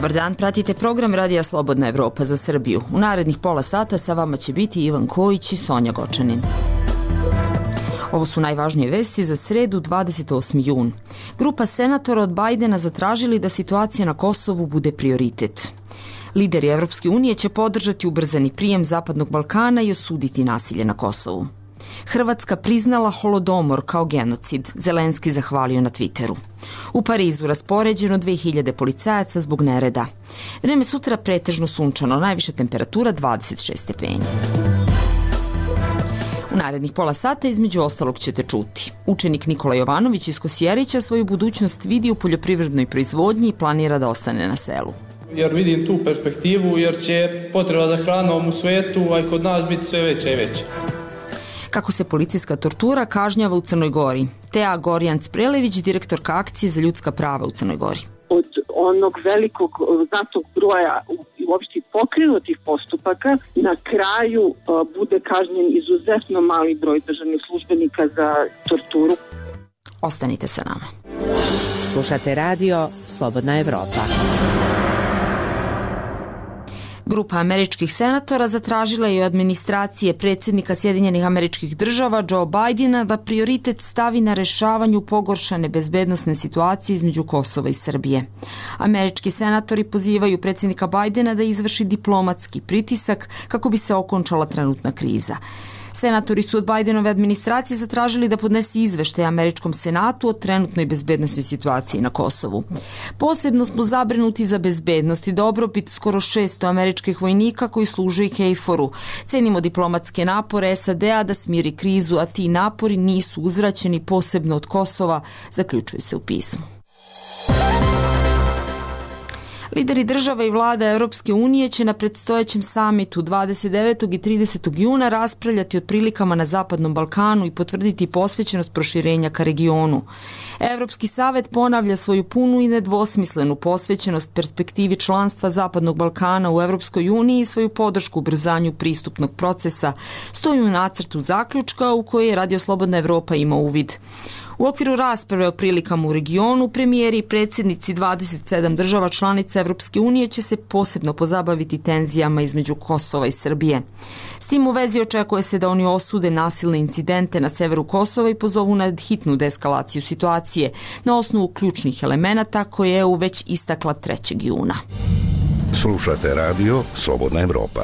Dobar dan, pratite program Radija Slobodna Evropa za Srbiju. U narednih pola sata sa vama će biti Ivan Kojić i Sonja Gočanin. Ovo su najvažnije vesti za sredu 28. jun. Grupa senatora od Bajdena zatražili da situacija na Kosovu bude prioritet. Lideri Evropske unije će podržati ubrzani prijem Zapadnog Balkana i osuditi nasilje na Kosovu. Hrvatska priznala Holodomor kao genocid, Zelenski zahvalio na Twitteru. U Parizu raspoređeno 2000 policajaca zbog nereda. Vreme sutra pretežno sunčano, najviša temperatura 26 stepeni. U narednih pola sata između ostalog ćete čuti. Učenik Nikola Jovanović iz Kosjerića svoju budućnost vidi u poljoprivrednoj proizvodnji i planira da ostane na selu. Jer vidim tu perspektivu, jer će potreba za hranom u svetu, a i kod nas biti sve veća i veća. Kako se policijska tortura kažnjava u Crnoj Gori. Teja Gorjanc-Prelević, direktorka akcije za ljudska prava u Crnoj Gori. Od onog velikog znatnog broja uopšte pokrenutih postupaka, na kraju bude kažnjen izuzetno mali broj državnih službenika za torturu. Ostanite sa nama. Slušate radio Slobodna Evropa. Grupa američkih senatora zatražila je od administracije predsjednika Sjedinjenih Američkih Država Joe Bidena da prioritet stavi na rešavanju pogoršane bezbednosne situacije između Kosova i Srbije. Američki senatori pozivaju predsjednika Bidena da izvrši diplomatski pritisak kako bi se okončala trenutna kriza. Senatori su od Bidenove administracije zatražili da podnese izveštaj Američkom senatu o trenutnoj bezbednosnoj situaciji na Kosovu. Posebno smo zabrinuti za bezbednost i dobrobit skoro 600 američkih vojnika koji služe i KFOR-u. Cenimo diplomatske napore SAD-a da smiri krizu, a ti napori nisu uzvraćeni posebno od Kosova, zaključuje se u pismu. Lideri država i vlada Europske unije će na predstojećem samitu 29. i 30. juna raspravljati o prilikama na Zapadnom Balkanu i potvrditi posvećenost proširenja ka regionu. Europski savet ponavlja svoju punu i nedvosmislenu posvećenost perspektivi članstva Zapadnog Balkana u Europskoj uniji i svoju podršku ubrzanju pristupnog procesa, stoji u nacrtu zaključka u kojoj je Radio Slobodna Evropa ima uvid. U okviru rasprave o prilikama u regionu, premijeri i predsjednici 27 država članica Evropske unije će se posebno pozabaviti tenzijama između Kosova i Srbije. S tim u vezi očekuje se da oni osude nasilne incidente na severu Kosova i pozovu na hitnu deeskalaciju situacije na osnovu ključnih elemenata koje je EU već istakla 3. juna. Slušate radio Slobodna Evropa.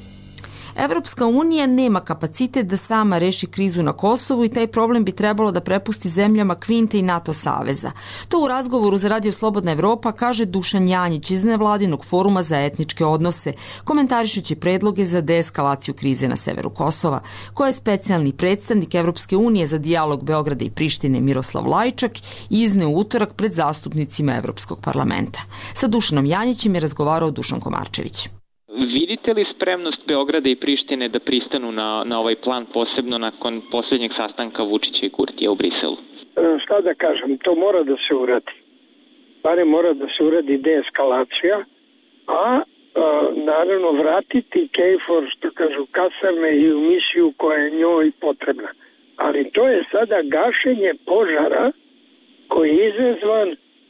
Evropska unija nema kapacitet da sama reši krizu na Kosovu i taj problem bi trebalo da prepusti zemljama Kvinte i NATO saveza. To u razgovoru za Radio Slobodna Evropa kaže Dušan Janjić iz nevladinog foruma za etničke odnose, komentarišući predloge za deeskalaciju krize na severu Kosova, koje je specijalni predstavnik Evropske unije za dijalog Beograda i Prištine Miroslav Lajčak izneo u utorak pred zastupnicima Evropskog parlamenta. Sa Dušanom Janjićem je razgovarao Dušan Komarčević. Vidite li spremnost Beograda i Prištine da pristanu na ovaj plan, posebno nakon posljednjeg sastanka Vučića i Kurtija u Briselu? Šta da kažem, to mora da se uradi. Barem mora da se uradi deeskalacija, a naravno vratiti KFOR, što kažu, kasarne i u misiju koja je njoj potrebna. Ali to je sada gašenje požara koji je izazvan,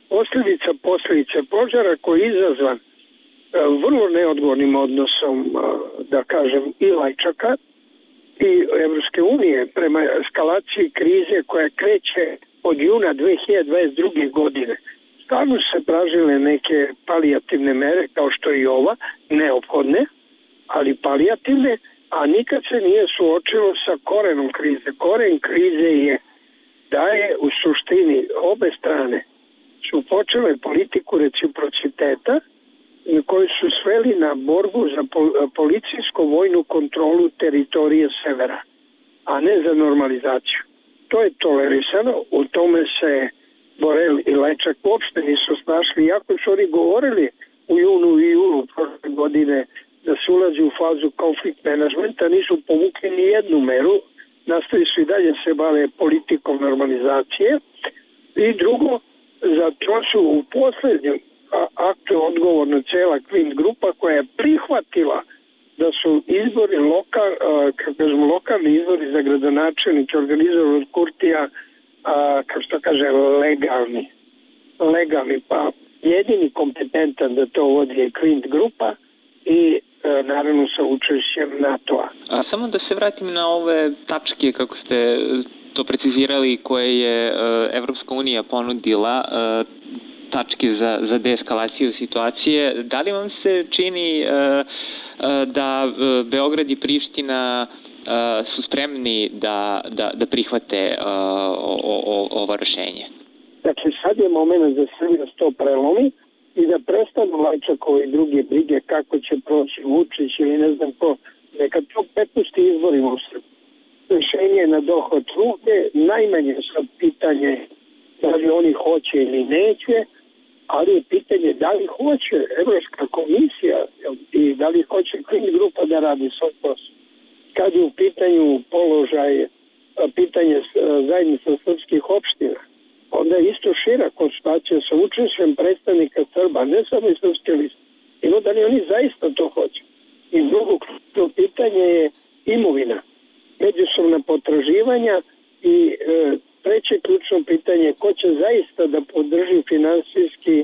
posljedice požara koji je izazvan vrlo neodgovornim odnosom, da kažem, i Lajčaka i Evropske unije prema eskalaciji krize koja kreće od juna 2022. godine. Stalno se tražile neke palijativne mere, kao što je i ova, neophodne, ali palijativne, a nikad se nije suočilo sa korenom krize. Koren krize je da je u suštini obe strane su počele politiku reciprociteta koji su sveli na borbu za policijsko-vojnu kontrolu teritorije severa, a ne za normalizaciju. To je tolerisano, u tome se Borel i Lajčak uopšte nisu snašli, iako su oni govorili u junu i julu prošle godine da se ulazi u fazu konflikt menadžmenta, nisu povukli ni jednu meru, nastavi su i dalje se bave politikom normalizacije. I drugo, zato su u posljednjem aktu odgovorna cela Kvint grupa koja je prihvatila da su izbori lokalni izbori za gradonačelnike organizovani od Kurtija, kao što kaže, legalni. Pa jedini kompetentan da to vodi je Quint grupa i naravno sa učešćem NATO-a. Samo da se vratim na ove tačke, kako ste to precizirali, koje je Evropska unija ponudila, tačke za deeskalaciju situacije. Da li vam se čini da Beograd i Priština su spremni da prihvate ovo rešenje? Dakle, sad je moment da se to prelomi i da prestanu Lajčakove i druge brige kako će proći Vučić ili ne znam ko. Neka to prepusti izborima u Srbiji. Rešenje je na dohod ruke, najmanje sad pitanje da li oni hoće ili neće, ali je pitanje da li hoće Evropska komisija i da li hoće Quint grupa da radi svoj posao. Kad je u pitanju položaj, pitanje zajednica srpskih opština, onda je isto šira konstatacija sa učešćem predstavnika Srba, ne samo iz srpske liste. I da li oni zaista to hoće? I drugo pitanje je imovina, međusobna potraživanja i treće ključno pitanje je ko će zaista da podrži finansijski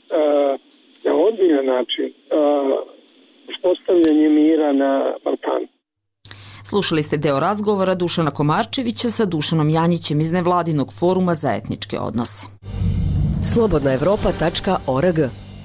na ozbiljan način uspostavljanje mira na Balkanu. Slušali ste deo razgovora Dušana Komarčevića sa Dušanom Janjićem iz Nevladinog foruma za etničke odnose. Slobodnaevropa.org.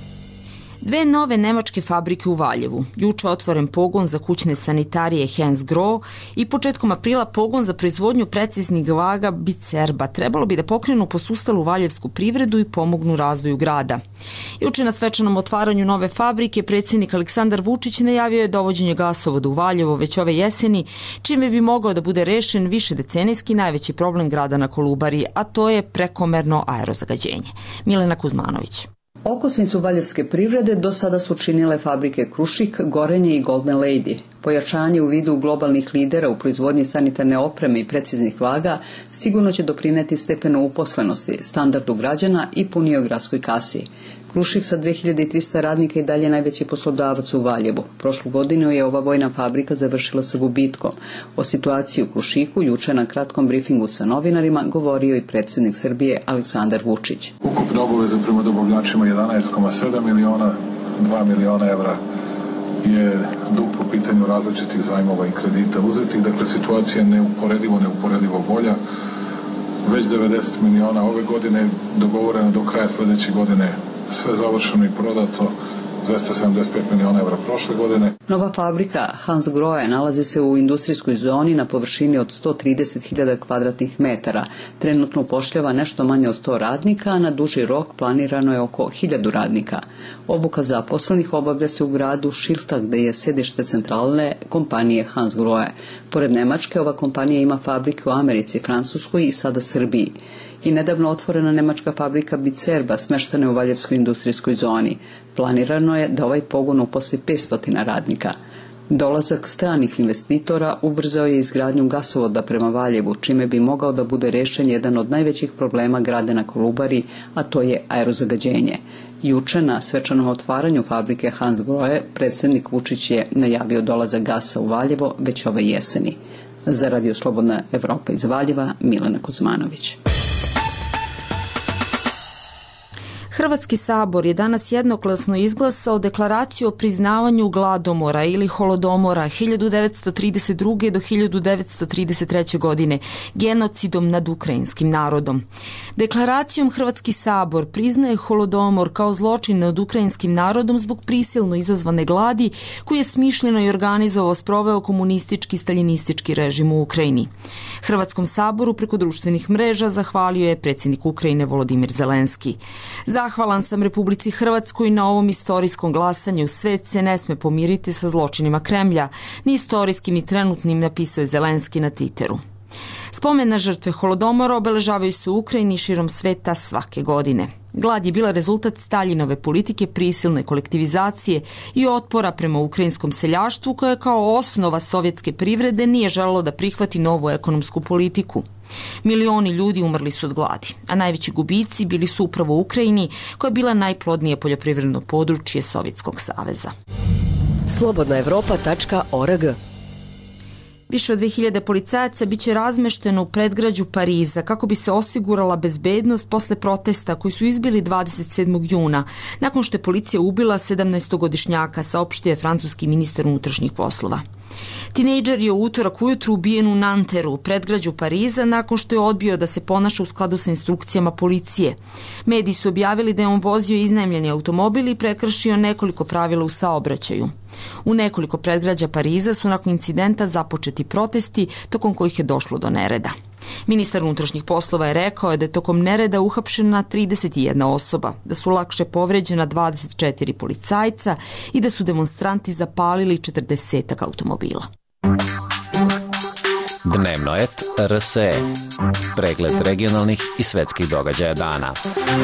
Dve nove nemačke fabrike u Valjevu. Juče otvoren pogon za kućne sanitarije Hans Grohe i početkom aprila pogon za proizvodnju preciznih vaga Bicerba. Trebalo bi da pokrenu posustalu valjevsku privredu i pomognu razvoju grada. Juče na svečanom otvaranju nove fabrike predsjednik Aleksandar Vučić najavio je dovođenje gasovoda u Valjevo već ove jeseni, čime bi mogao da bude rešen višedecenijski najveći problem grada na Kolubari, a to je prekomerno aerozagađenje. Milena Kuzmanović. Okosnicu valjevske privrede do sada su činile fabrike Krušik, Gorenje i Golden Lady. Pojačanje u vidu globalnih lidera u proizvodnji sanitarne opreme i preciznih vaga sigurno će doprineti stepenu uposlenosti, standardu građana i punijoj gradskoj kasi. Krušik sa 2300 radnika i dalje najveći poslodavac u Valjevu. Prošlu godinu je ova vojna fabrika završila sa gubitkom. O situaciji u Krušiku juče na kratkom brifingu sa novinarima govorio i predsjednik Srbije Aleksandar Vučić. Ukupne obaveze prema dobavljačima 11,7 miliona, 2 miliona evra je dug po pitanju različitih zajmova i kredita uzetih. Dakle, situacija je neuporedivo bolja. Već 90 miliona ove godine, dogovoreno do kraja sljedeće godine, sve završeno i prodato, 275 miliona evra prošle godine. Nova fabrika Hans Grohe nalazi se u industrijskoj zoni na površini od 130.000 kvadratnih metara. Trenutno upošljava nešto manje od 100 radnika, a na duži rok planirano je oko 1000 radnika. Obuka zaposlenih obavlja se u gradu Šilta, gde je sedište centralne kompanije Hans Grohe. Pored Nemačke, ova kompanija ima fabrike u Americi, Francuskoj i sada Srbiji. I nedavno otvorena nemačka fabrika Bicerba smeštena u Valjevskoj industrijskoj zoni. Planirano je da ovaj pogon uposli 500 radnika. Dolazak stranih investitora ubrzao je izgradnju gasovoda prema Valjevu, čime bi mogao da bude rešen jedan od najvećih problema grada na Kolubari, a to je aerozagađenje. Juče na svečanom otvaranju fabrike Hans Grohe predsjednik Vučić je najavio dolazak gasa u Valjevo već ove jeseni. Za Radio Slobodna Evropa iz Valjeva, Milena Kuzmanović. Hrvatski sabor je danas jednoglasno izglasao deklaraciju o priznavanju gladomora ili holodomora 1932. do 1933. godine, genocidom nad ukrajinskim narodom. Deklaracijom Hrvatski sabor priznaje holodomor kao zločin nad ukrajinskim narodom zbog prisilno izazvane gladi koji je smišljeno i organizovao sproveo komunistički staljinistički režim u Ukrajini. Hrvatskom saboru preko društvenih mreža zahvalio je predsjednik Ukrajine Volodimir Zelenski. Zahvalan sam Republici Hrvatskoj na ovom istorijskom glasanju. Svet se ne sme pomiriti sa zločinima Kremlja, ni istorijskim ni trenutnim, napisao je Zelenski na Twitteru. Spomen na žrtve holodomora obeležavaju se u Ukrajini širom sveta svake godine. Glad je bila rezultat Staljinove politike prisilne kolektivizacije i otpora prema ukrajinskom seljaštvu koje kao osnova sovjetske privrede nije želelo da prihvati novu ekonomsku politiku. Milioni ljudi umrli su od gladi, a najveći gubici bili su upravo u Ukrajini, koja je bila najplodnije poljoprivredno područje Sovjetskog saveza. Slobodnaevropa.org. Više od 2000 policajaca biće razmešteno u predgrađu Pariza kako bi se osigurala bezbednost posle protesta koji su izbili 27. juna, nakon što je policija ubila 17-godišnjaka, saopštio je francuski ministar unutrašnjih poslova. Tinejdžer je u utorak ujutru ubijen u Nanteru, predgrađu Pariza, nakon što je odbio da se ponaša u skladu sa instrukcijama policije. Mediji su objavili da je on vozio iznajmljeni automobil i prekršio nekoliko pravila u saobraćaju. U nekoliko predgrađa Pariza su nakon incidenta započeti protesti, tokom kojih je došlo do nereda. Ministar unutrašnjih poslova je rekao da je tokom nereda uhapšena 31 osoba, da su lakše povređena 24 policajca i da su demonstranti zapalili 40 automobila. Dnevnoet RSE. Pregled regionalnih i svetskih događaja dana.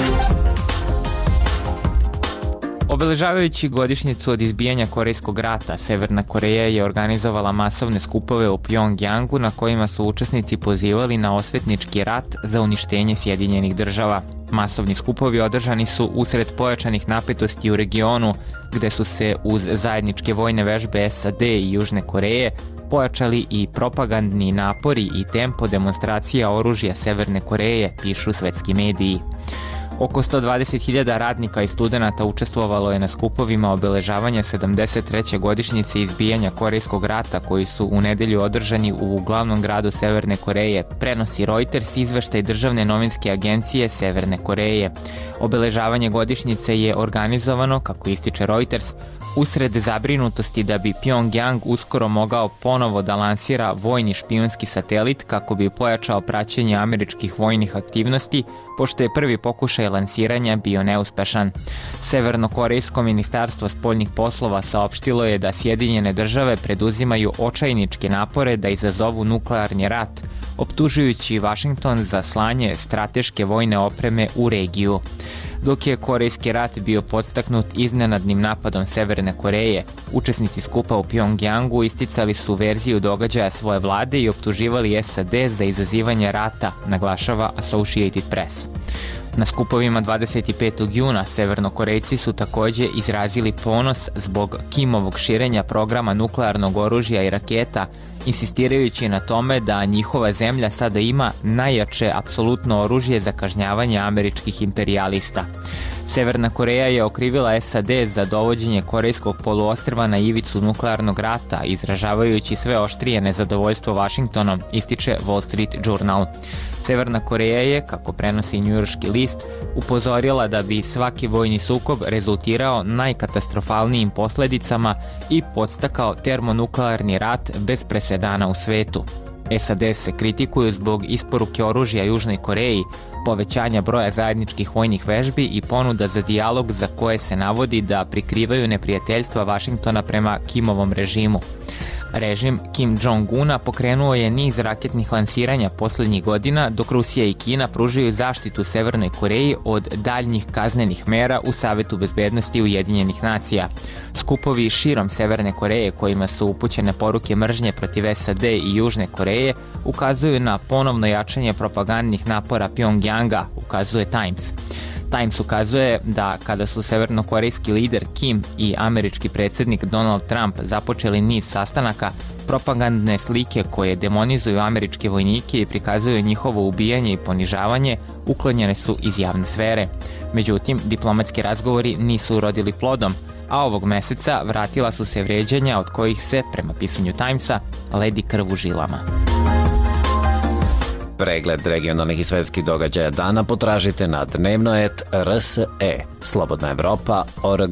Obeležavajući godišnjicu od izbijanja Korejskog rata, Severna Koreja je organizovala masovne skupove u Pjongjangu na kojima su učesnici pozivali na osvetnički rat za uništenje Sjedinjenih država. Masovni skupovi održani su usred pojačanih napetosti u regionu, gde su se uz zajedničke vojne vežbe SAD i Južne Koreje pojačali i propagandni napori i tempo demonstracija oružja Severne Koreje, pišu svetski mediji. Oko 120.000 radnika i studenata učestvovalo je na skupovima obeležavanja 73. godišnjice izbijanja Korejskog rata koji su u nedelju održani u glavnom gradu Severne Koreje, prenosi Reuters izveštaj državne novinske agencije Severne Koreje. Obeležavanje godišnjice je organizovano, kako ističe Reuters, usred zabrinutosti da bi Pjongjang uskoro mogao ponovo da lansira vojni špijunski satelit kako bi pojačao praćenje američkih vojnih aktivnosti, pošto je prvi pokušaj lansiranja bio neuspešan. Severnokorejsko ministarstvo spoljnih poslova saopštilo je da Sjedinjene države preduzimaju očajničke napore da izazovu nuklearni rat, optužujući Vašington za slanje strateške vojne opreme u regiju. Dok je Korejski rat bio podstaknut iznenadnim napadom Severne Koreje, učesnici skupa u Pjongjangu isticali su verziju događaja svoje vlade i optuživali SAD za izazivanje rata, naglašava Associated Press. Na skupovima 25. juna Severnokorejci su takođe izrazili ponos zbog Kimovog širenja programa nuklearnog oružja i raketa, insistirajući na tome da njihova zemlja sada ima najjače apsolutno oružje za kažnjavanje američkih imperijalista. Severna Koreja je okrivila SAD za dovođenje Korejskog poluostrva na ivicu nuklearnog rata, izražavajući sve oštrije nezadovoljstvo Vašingtonom, ističe Wall Street Journal. Severna Koreja je, kako prenosi njujorški list, upozorila da bi svaki vojni sukob rezultirao najkatastrofalnijim posledicama i podstakao termonuklearni rat bez presedana u svetu. SAD se kritikuju zbog isporuke oružja Južnoj Koreji, povećanja broja zajedničkih vojnih vežbi i ponuda za dijalog za koje se navodi da prikrivaju neprijateljstva Vašingtona prema Kimovom režimu. Režim Kim Jong-una pokrenuo je niz raketnih lansiranja poslednjih godina, dok Rusija i Kina pružaju zaštitu Severnoj Koreji od daljnjih kaznenih mera u Savetu bezbednosti Ujedinjenih nacija. Skupovi širom Severne Koreje kojima su upućene poruke mržnje protiv SAD i Južne Koreje ukazuju na ponovno jačanje propagandnih napora Pjongjanga, ukazuje Times. Times ukazuje da kada su severnokorejski lider Kim i američki predsjednik Donald Trump započeli niz sastanaka, propagandne slike koje demonizuju američke vojnike i prikazuju njihovo ubijanje i ponižavanje uklonjene su iz javne sfere. Međutim, diplomatski razgovori nisu urodili plodom, a ovog meseca vratila su se vređanja od kojih se, prema pisanju Timesa, ledi krv u žilama. Pregled regionalnih i svetskih događaja dana potražite na Dnevnoet RSE, Slobodna Evropa.org.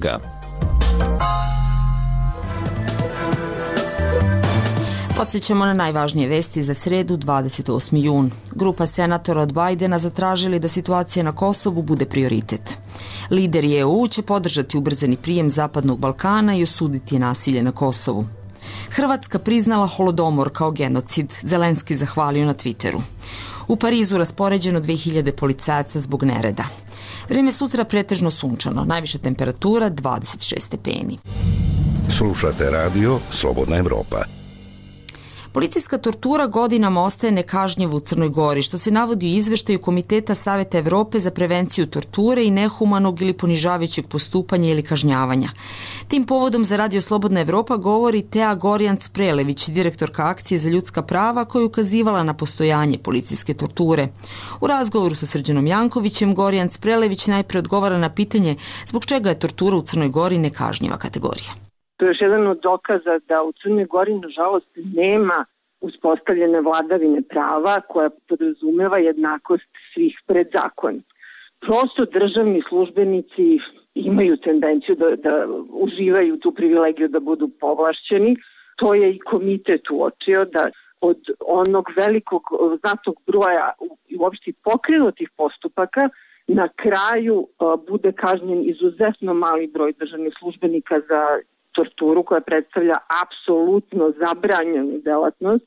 Podsjećamo na najvažnije vesti za sredu 28. jun. Grupa senatora od Bajdena zatražili da situacija na Kosovu bude prioritet. Lideri EU će podržati ubrzani prijem Zapadnog Balkana i osuditi nasilje na Kosovu. Hrvatska priznala Holodomor kao genocid, Zelenski zahvalio na Twitteru. U Parizu raspoređeno 2000 policajaca zbog nereda. Vreme sutra pretežno sunčano, najviša temperatura 26 stepeni. Slušate radio Slobodna Evropa. Policijska tortura godinama ostaje nekažnjeva u Crnoj Gori, što se navodi u izveštaju Komiteta Saveta Evrope za prevenciju torture i nehumanog ili ponižavajućeg postupanja ili kažnjavanja. Tim povodom za Radio Slobodna Evropa govori Tea Gorjanc-Prelević, direktorka Akcije za ljudska prava, koja je ukazivala na postojanje policijske torture. U razgovoru sa Srđanom Jankovićem, Gorjanc-Prelević najpre odgovara na pitanje zbog čega je tortura u Crnoj Gori nekažnjiva kategorija. To je još jedan od dokaza da u Crnoj Gori, nažalost, nema uspostavljene vladavine prava koja podrazumeva jednakost svih pred zakonom. Prosto državni službenici imaju tendenciju da uživaju tu privilegiju da budu povlašćeni. To je i komitet uočio da od onog velikog znatnog broja uopšte pokrenutih postupaka na kraju bude kažnjen izuzetno mali broj državnih službenika za torturu koja predstavlja apsolutno zabranjenu delatnost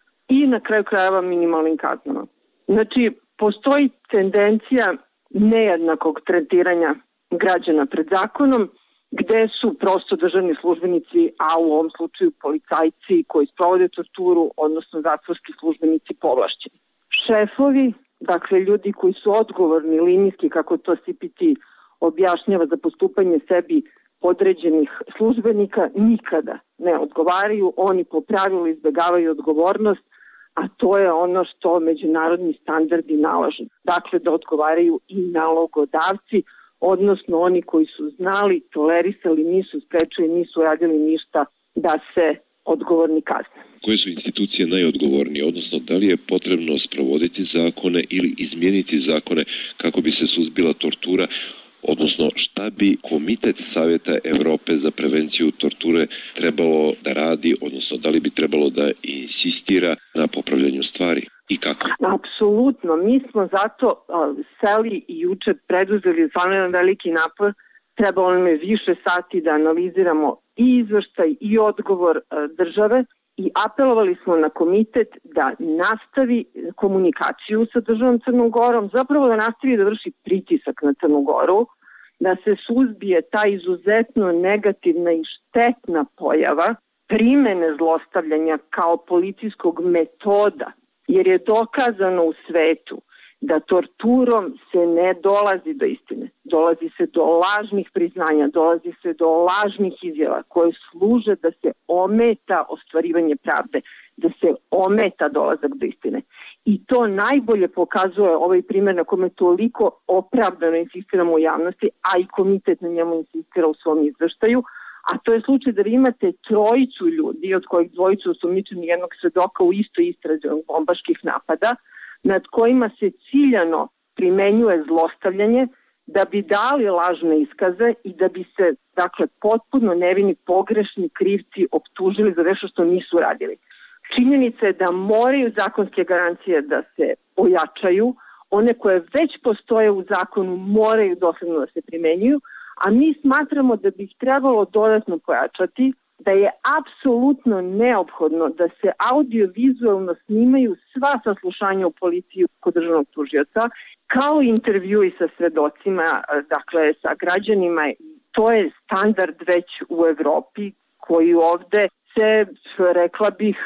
i na kraju krajeva minimalnim kaznama. Znači, postoji tendencija nejednakog tretiranja građana pred zakonom, gde su prosto državni službenici, a u ovom slučaju policajci koji sprovode torturu, odnosno zatvorski službenici, povlašćeni. Šefovi, dakle ljudi koji su odgovorni, linijski, kako to CPT objašnjava za postupanje sebi određenih službenika, nikada ne odgovaraju, oni po pravilu izbegavaju odgovornost, a to je ono što međunarodni standardi nalažu. Dakle, da odgovaraju i nalogodavci, odnosno oni koji su znali, tolerisali, nisu sprečili, nisu radili ništa da se odgovorni kazne. Koje su institucije najodgovornije, odnosno da li je potrebno sprovoditi zakone ili izmijeniti zakone kako bi se suzbila tortura, odnosno šta bi Komitet Saveta Evrope za prevenciju torture trebalo da radi, odnosno da li bi trebalo da insistira na popravljanju stvari i kako? Apsolutno, mi smo zato seli i juče preduzeli stvarno jedan veliki napor, trebalo nam je više sati da analiziramo i izveštaj i odgovor države i apelovali smo na komitet da nastavi komunikaciju sa državom Crnom Gorom, zapravo da nastavi da vrši pritisak na Crnu Goru, da se suzbije ta izuzetno negativna i štetna pojava primene zlostavljanja kao policijskog metoda, jer je dokazano u svetu da torturom se ne dolazi do istine. Dolazi se do lažnih priznanja, dolazi se do lažnih izjava koje služe da se ometa ostvarivanje pravde, da se ometa dolazak do istine. I to najbolje pokazuje ovaj primjer na kome toliko opravdano insistiramo u javnosti, a i komitet na njemu insistira u svom izveštaju, a to je slučaj da vi imate trojicu ljudi, od kojih dvojicu osumnjičeni jednog svedoka u istoj istrazi bombaških napada, nad kojima se ciljano primenjuje zlostavljanje da bi dali lažne iskaze i da bi se, dakle, potpuno nevini pogrešni krivci optužili za nešto što nisu radili. Činjenica je da moraju zakonske garancije da se ojačaju, one koje već postoje u zakonu moraju dosledno da se primenjuju, a mi smatramo da bi ih trebalo dodatno pojačati, da je apsolutno neophodno da se audio-vizualno snimaju sva saslušanja u policiji kod državnog tužioca, kao intervjui sa svedocima, dakle sa građanima. To je standard već u Evropi koji ovde se, rekla bih,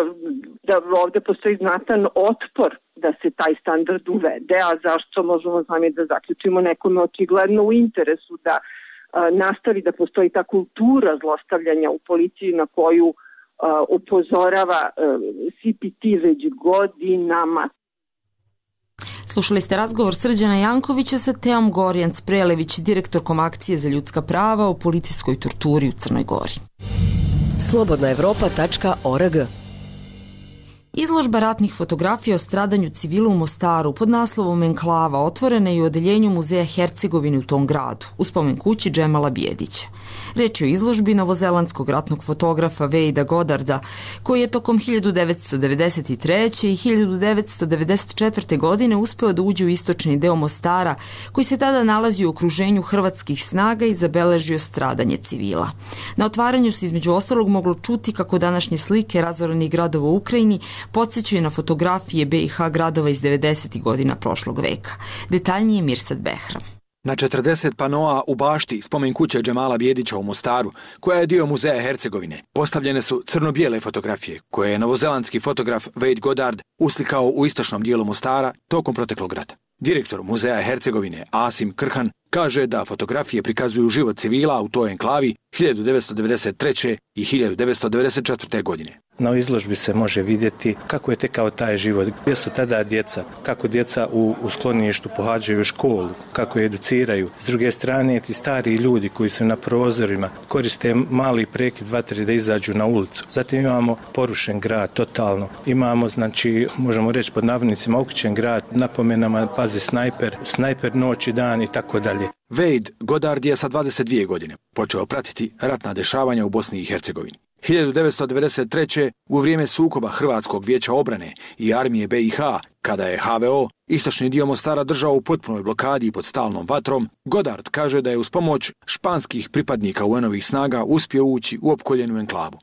da ovde postoji znatan otpor da se taj standard uvede, a zašto možemo sami da zaključimo nekome očigledno u interesu da nastavi da postoji ta kultura zlostavljanja u policiji na koju upozorava CPT već godinama. Slušali ste razgovor Srđana Jankovića sa Teom Gorjanc-Prelević, direktorkom Akcije za ljudska prava o policijskoj torturi u Crnoj Gori. slobodnaevropa.org. Izložba ratnih fotografija o stradanju civila u Mostaru pod naslovom Enklava otvorena je u odeljenju Muzeja Hercegovine u tom gradu, u spomen kući Džemala Bijedića. Reč je o izložbi novozelandskog ratnog fotografa Vejda Godarda, koji je tokom 1993. i 1994. godine uspeo da uđe u istočni deo Mostara, koji se tada nalazi u okruženju hrvatskih snaga i zabeležio stradanje civila. Na otvaranju se između ostalog moglo čuti kako današnje slike razorenih gradova u Ukrajini podsjećaju na fotografije BiH gradova iz 90. godina prošlog veka. Detaljnije Mirsad Behram. Na 40 panoa u bašti spomen kuće Džemala Bijedića u Mostaru, koja je dio muzeja Hercegovine, postavljene su crno-bijele fotografije koje je novozelandski fotograf Wade Goddard uslikao u istočnom dijelu Mostara tokom proteklog rata. Direktor muzeja Hercegovine Asim Krhan kaže da fotografije prikazuju život civila u toj enklavi 1993. i 1994. godine. Na izložbi se može vidjeti kako je tekao taj život, gdje su tada djeca, kako djeca u skloništu pohađaju školu, kako je educiraju. S druge strane, ti stari ljudi koji su na prozorima koriste mali prekid vatre da izađu na ulicu. Zatim imamo porušen grad totalno. Imamo, znači, možemo reći pod navodnicima, okućen grad, napomenama pazi snajper noć i dan i tako dalje. Wade Goddard je sa 22 godine počeo pratiti ratna dešavanja u Bosni i Hercegovini. 1993. u vrijeme sukoba Hrvatskog vijeća obrane i armije BiH, kada je HVO istočni dio Mostara držao u potpunoj blokadi i pod stalnom vatrom, Goddard kaže da je uz pomoć španskih pripadnika UN-ovih snaga uspio ući u opkoljenu enklavu.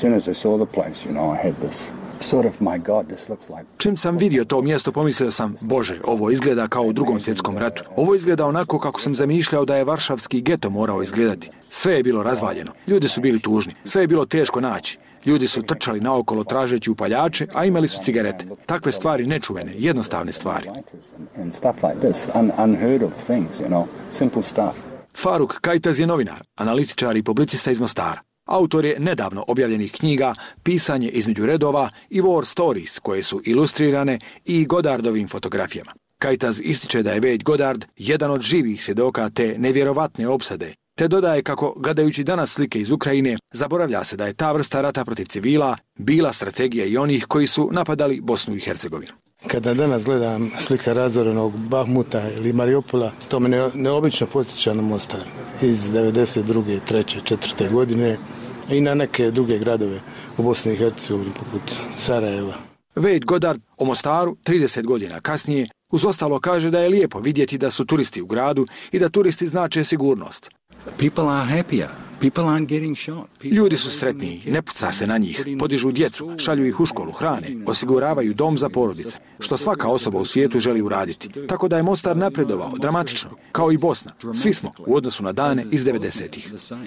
Čim sam vidio to mjesto, pomislio sam, Bože, ovo izgleda kao u Drugom svjetskom ratu. Ovo izgleda onako kako sam zamišljao da je varšavski geto morao izgledati. Sve je bilo razvaljeno. Ljudi su bili tužni. Sve je bilo teško naći. Ljudi su trčali naokolo tražeći upaljače, a imali su cigarete. Takve stvari nečuvene, jednostavne stvari. Faruk Kajtaz je novinar, analitičar i publicista iz Mostara. Autor je nedavno objavljenih knjiga Pisanje između redova i War Stories, koje su ilustrirane i Goddardovim fotografijama. Kajtaz ističe da je Wade Goddard jedan od živih svjedoka te nevjerovatne opsade, te dodaje kako, gledajući danas slike iz Ukrajine, zaboravlja se da je ta vrsta rata protiv civila bila strategija i onih koji su napadali Bosnu i Hercegovinu. Kada danas gledam slika razorenog Bahmuta ili Mariupola, to me neobično podsjeća na Mostar iz 92. 3. 4. godine i na neke druge gradove u Bosni i Hercegovini poput Sarajeva. Wade Goddard o Mostaru 30 godina kasnije uz ostalo kaže da je lijepo vidjeti da su turisti u gradu i da turisti znače sigurnost. Ljudi su sretniji, ne puca se na njih, podižu djecu, šalju ih u školu, hrane, osiguravaju dom za porodice, što svaka osoba u svijetu želi uraditi. Tako da je Mostar napredovao dramatično, kao i Bosna. Svi smo u odnosu na dane iz 90-ih.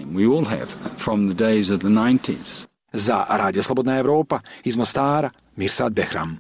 Za Radio Slobodna Evropa iz Mostara, Mirsad Behram.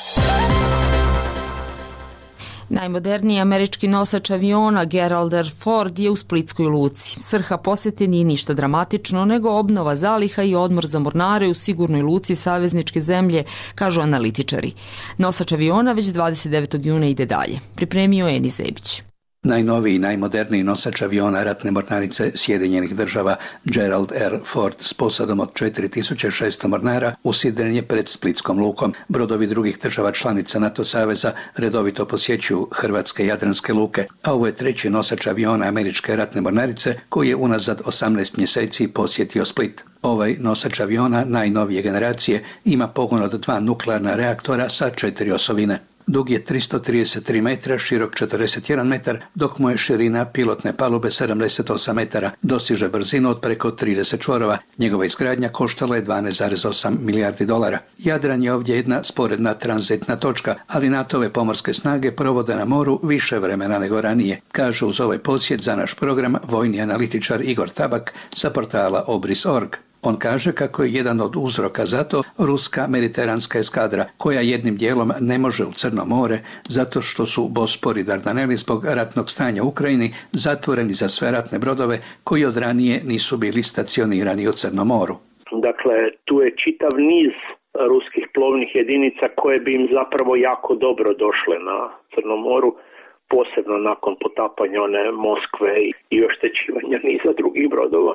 Najmoderniji američki nosač aviona Gerald R. Ford je u Splitskoj luci. Svrha posjete nije ništa dramatično, nego obnova zaliha i odmor za mornare u sigurnoj luci savezničke zemlje, kažu analitičari. Nosač aviona već 29. juna ide dalje. Pripremio Eni Zebić. Najnoviji i najmoderniji nosač aviona ratne mornarice Sjedinjenih država Gerald R. Ford s posadom od 4600 mornara usidren je pred Splitskom lukom. Brodovi drugih država članica NATO saveza redovito posjećuju hrvatske jadranske luke, a ovo je treći nosač aviona američke ratne mornarice koji je unazad 18 mjeseci posjetio Split. Ovaj nosač aviona najnovije generacije ima pogon od 2 nuklearna reaktora sa 4 osovine. Dug je 333 metra, širok 41 metar, dok mu je širina pilotne palube 78 metara, dosiže brzinu od preko 30 čvorova. Njegova izgradnja koštala je $12,8 milijardi. Jadran je ovdje jedna sporedna tranzitna točka, ali NATO-ve pomorske snage provode na moru više vremena nego ranije, kaže uz ovaj posjet za naš program vojni analitičar Igor Tabak sa portala Obris.org. On kaže kako je jedan od uzroka za to ruska mediteranska eskadra, koja jednim dijelom ne može u Crno more zato što su Bospor i Dardaneli zbog ratnog stanja u Ukrajini zatvoreni za sve ratne brodove koji od ranije nisu bili stacionirani u Crnom moru. Dakle, tu je čitav niz ruskih plovnih jedinica koje bi im zapravo jako dobro došle na Crnom moru, posebno nakon potapanja one Moskve i oštećivanja niza drugih brodova.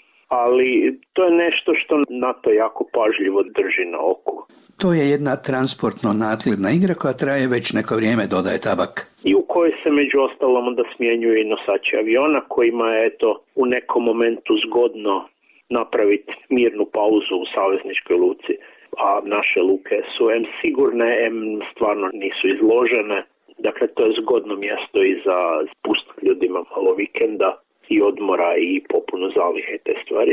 Ali to je nešto što NATO jako pažljivo drži na oku. To je jedna transportno nadgledna igra koja traje već neko vrijeme, dodaje Tabak. I u kojoj se među ostalom onda smjenjuju i nosači aviona kojima je u nekom momentu zgodno napraviti mirnu pauzu u savezničkoj luci. A naše luke su sigurne, stvarno nisu izložene. Dakle, to je zgodno mjesto i za pustiti ljudima malo vikenda i odmora i popunu zalihe te stvari.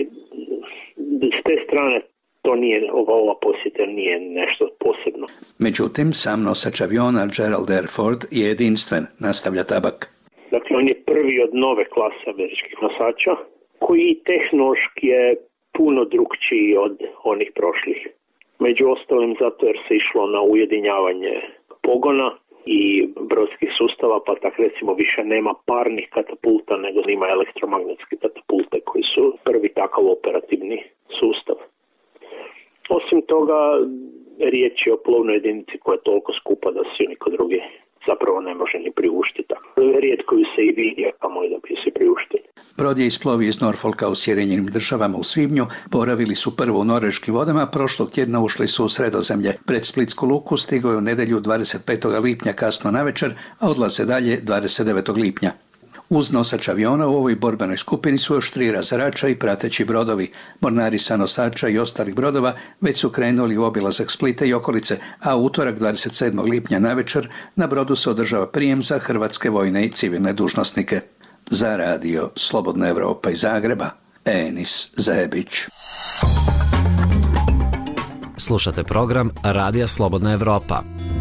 S te strane to nije, ova posjeta nije nešto posebno. Međutim, sam nosač aviona Gerald R. Ford je jedinstven, nastavlja Tabak. Dakle, on je prvi prvi od nove klase američkih nosača, koji tehnološki je puno drukčiji od onih prošlih. Među ostalim zato jer se išlo na ujedinjavanje pogona i brodskih sustava, pa tak recimo više nema parnih katapulta, nego ima elektromagnetske katapulte koji su prvi takav operativni sustav. Osim toga, riječ je o plovnoj jedinici koja je toliko skupa da si niko drugi zapravo ne može ni priuštiti. Rijetko bi se i vidi, a kamoli da bi se priuštili. Brod je isplovio iz Norfolka u Sjedinjenim državama u svibnju, boravili su prvo u norveškim vodama, prošlog tjedna ušli su u Sredozemlje. Pred Splitsku luku stigao je u nedjelju 25. lipnja kasno navečer, a odlaze dalje 29. lipnja. Uz nosač aviona u ovoj borbenoj skupini su još 3 razarača i prateći brodovi. Mornari sa nosača i ostalih brodova već su krenuli u obilazak Splita i okolice, a u utorak 27. lipnja navečer na brodu se održava prijem za hrvatske vojne i civilne dužnosnike. Za radio Slobodna Evropa iz Zagreba, Enis Zebić. Slušate program Radija Slobodna Evropa.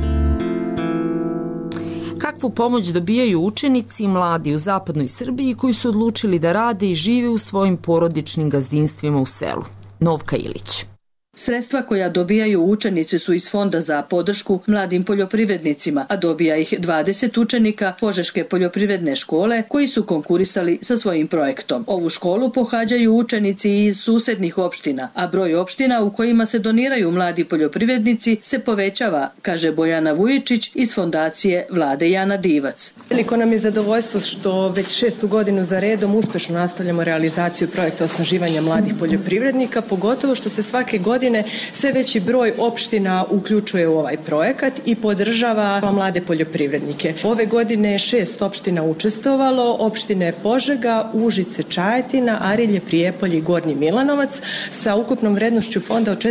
Kakvu pomoć dobijaju učenici mladi u zapadnoj Srbiji koji su odlučili da rade i žive u svojim porodičnim gazdinstvima u selu? Novka Ilić. Sredstva koja dobijaju učenici su iz Fonda za podršku mladim poljoprivrednicima, a dobija ih 20 učenika Požeške poljoprivredne škole koji su konkurisali sa svojim projektom. Ovu školu pohađaju učenici iz susednih opština, a broj opština u kojima se doniraju mladi poljoprivrednici se povećava, kaže Bojana Vujičić iz fondacije Vlade Jana Divac. Veliko nam je zadovoljstvo što već 6. godinu za redom uspešno nastavljamo realizaciju projekta osnaživanja mladih poljoprivrednika, pogotovo što se svake godine sve veći broj opština uključuje u ovaj projekat i podržava mlade poljoprivrednike. Ove godine je 6 opština učestvovalo, opštine Požega, Užice, Čajetina, Arilje, Prijepolje i Gornji Milanovac sa ukupnom vrednošću fonda od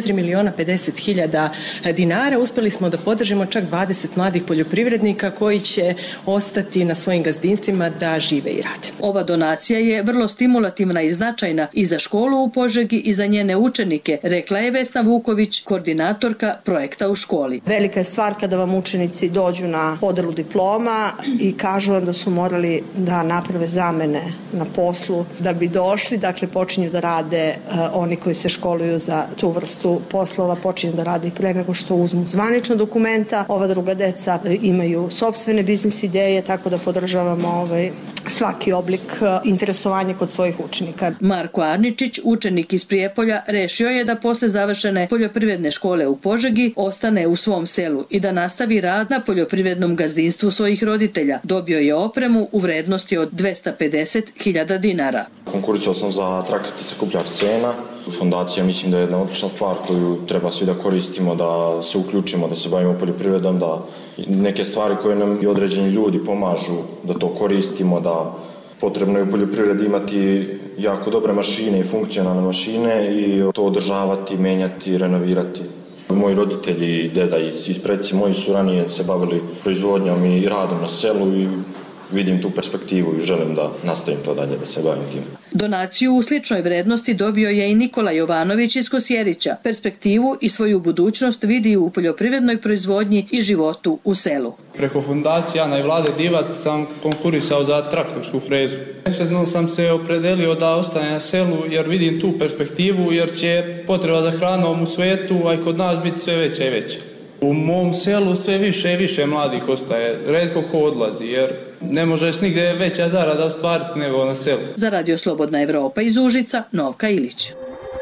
4.050.000 dinara. Uspeli smo da podržimo čak 20 mladih poljoprivrednika koji će ostati na svojim gazdinstvima da žive i rade. Ova donacija je vrlo stimulativna i značajna i za školu u Požegi i za njene učenike, rekla je Vesna Vuković, koordinatorka projekta u školi. Velika je stvar kada vam učenici dođu na podelu diploma i kažu vam da su morali da naprave zamene na poslu da bi došli, dakle počinju da rade oni koji se školuju za tu vrstu poslova, počinju da rade i pre nego što uzmu zvanična dokumenta. Ova druga deca imaju sopstvene biznis ideje, tako da podržavamo svaki oblik interesovanja kod svojih učenika. Marko Arničić, učenik iz Prijepolja, rešio je da posle završene poljoprivredne škole u Požegi ostane u svom selu i da nastavi rad na poljoprivrednom gazdinstvu svojih roditelja. Dobio je opremu u vrednosti od 250.000 dinara. Konkurisao sam za trakasti sakupljač cena. Fondacija mislim da je jedna odlična stvar koju treba svi da koristimo, da se uključimo, da se bavimo poljoprivredom, da neke stvari koje nam i određeni ljudi pomažu, da to koristimo, da potrebno je u poljoprivredi imati jako dobre mašine i funkcionalne mašine i to održavati, menjati, renovirati. Moji roditelji, deda i preci moji su ranije se bavili proizvodnjom i radom na selu i vidim tu perspektivu i želim da nastavim to dalje, da se bavim tim. Donaciju u sličnoj vrednosti dobio je i Nikola Jovanović iz Kosjerića. Perspektivu i svoju budućnost vidi u poljoprivrednoj proizvodnji i životu u selu. Preko fondacije Jana i Vlade Divac sam konkurisao za traktorsku frezu. Nesvjesno sam se opredelio da ostane na selu jer vidim tu perspektivu, jer će potreba za hranom u svetu, a i kod nas biti sve veća i veća. U mom selu sve više i više mladih ostaje, retko ko odlazi, jer ne može se nigde veća zarada ostvariti nego na selu. Za Radio Slobodna Evropa iz Užica, Novka Ilić.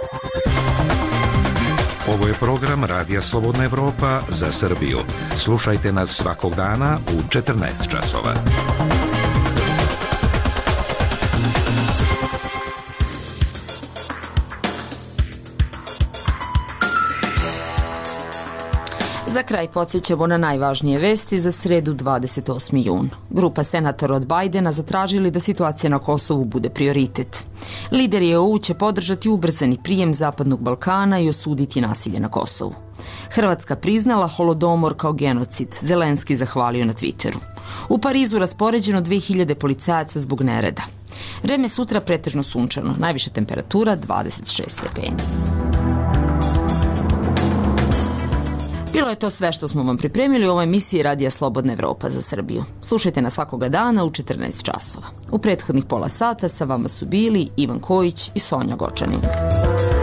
Ovo je program Radija Slobodna Evropa za Srbiju. Slušajte nas svakog dana u 14 časova. Za kraj podsjećamo na najvažnije vesti za sredu 28. jun. Grupa senatora od Bajdena zatražili da situacija na Kosovu bude prioritet. Lideri EU će podržati ubrzani prijem Zapadnog Balkana i osuditi nasilje na Kosovu. Hrvatska priznala Holodomor kao genocid, Zelenski zahvalio na Twitteru. U Parizu raspoređeno 2000 policajaca zbog nereda. Vreme sutra pretežno sunčano, najviša temperatura 26 stepeni. Bilo je to sve što smo vam pripremili u ovoj emisiji Radija Slobodna Evropa za Srbiju. Slušajte nas svakoga dana u 14 časova. U prethodnih pola sata sa vama su bili Ivan Kojić i Sonja Gočanin.